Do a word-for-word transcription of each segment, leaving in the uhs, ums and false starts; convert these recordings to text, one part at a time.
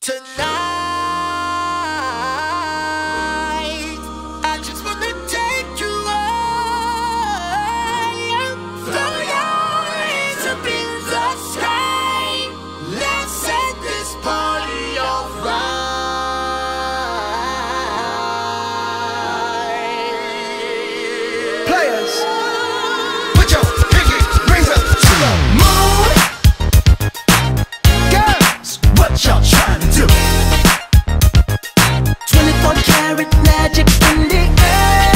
Tonight, I just wanna take you higher. Throw your hands up in the sky. Let's set this party on fire. Players, put your pinky rings up to the moon. Girls, what y'all trying to do? twenty-four karat magic in the air.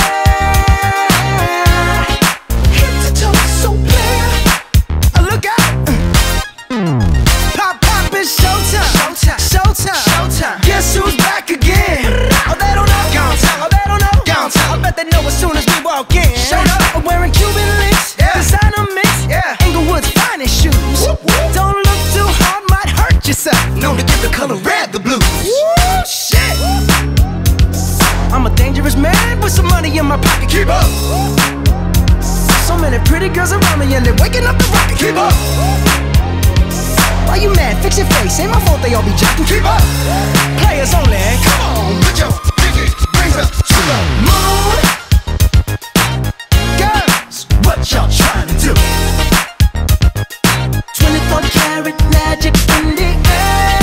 Head to toe, so clear. Uh, look out! Pop, pop, it's showtime. Showtime. Showtime. Showtime. Guess who's back again? Oh, they don't know. Gone time. Oh, they don't know. Gone time. I bet they know as soon as we walk in. Showed up. I'm wearing Cuban links. Yeah. Designer mix. Yeah. Inglewood's finest shoes. Whoop, whoop. Don't look too hard, might hurt yourself. Known to give the color red the blues. Woo, shit. I'm a dangerous man with some money in my pocket. Keep up. So many pretty girls around me and they're waking up the rocket. Keep up. Why you mad? Fix your face. Ain't my fault they all be jocking. Keep up. Players only. Come on, put your pinky rings up to the moon. Girls, what y'all trying to do? twenty-four karat magic in the air.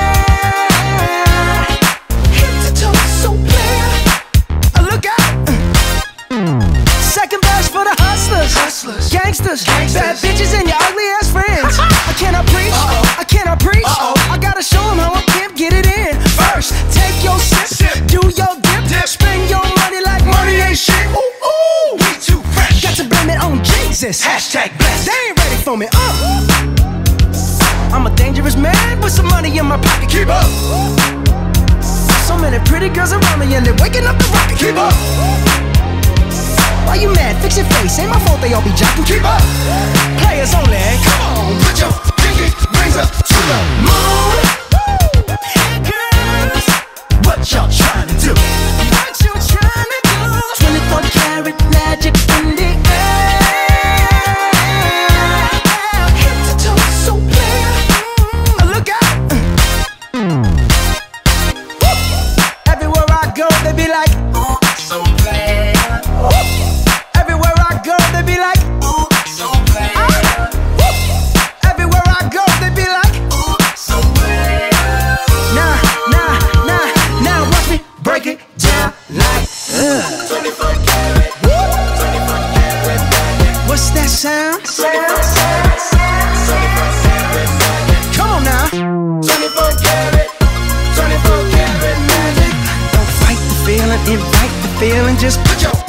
Head to toe, so clear. Uh, look out. Second verse for the hustlers. Hustlers. Gangsters. Gangsters. Bad bitches and your ugly ass friends. I cannot preach. Uh-oh. I cannot preach. Uh-oh. I gotta show them how a pimp get it in. First, take your sip. Sip. Do your dip. Dip. Spend your money like money ain't shit. Ooh, ooh. We too fresh. Got to blame it on Jesus. Hashtag blessed. They ain't ready for me. Uh. I'm a dangerous man with some money in my pocket. Keep up. So many pretty girls around me and they're waking up the rocket. Keep up. Why you mad? Fix your face. Ain't my fault they all be jocking. Keep up. Players only. Come on, put your pinky rings up to the moon. Girls, what y'all trying to do? What you trying to do? twenty-four karat magic in the air. Head to toe, so clear. Uh, look out. Woo. Everywhere I go, they be like, ooh, so clear. Everywhere I go, they be like, ooh, so clear. Woo. Everywhere I go, they be like, ooh, so clear. Nah, nah, nah, now watch me break it down like, ugh. twenty-four karat, twenty-four karat magic. What's that sound? twenty-four karat, twenty-four karat magic. Come on now. twenty-four karat, twenty-four karat magic. Don't fight the feeling, invite the feeling. Just put your